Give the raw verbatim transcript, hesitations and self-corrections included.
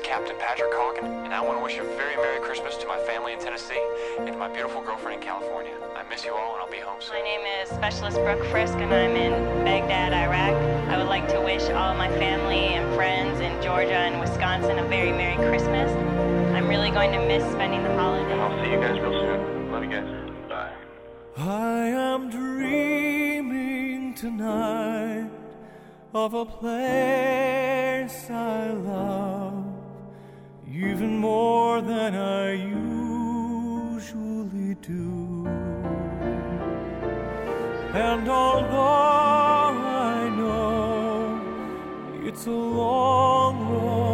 Captain Patrick Hawken, and I want to wish a very Merry Christmas to my family in Tennessee and to my beautiful girlfriend in California. I miss you all, and I'll be home soon. My name is Specialist Brooke Frisk, and I'm in Baghdad, Iraq. I would like to wish all my family and friends in Georgia and Wisconsin a very Merry Christmas. I'm really going to miss spending the holidays. I'll see you guys real soon. Love you guys. Bye. I am dreaming tonight of a place I love even more than I usually do. And although I know it's a long road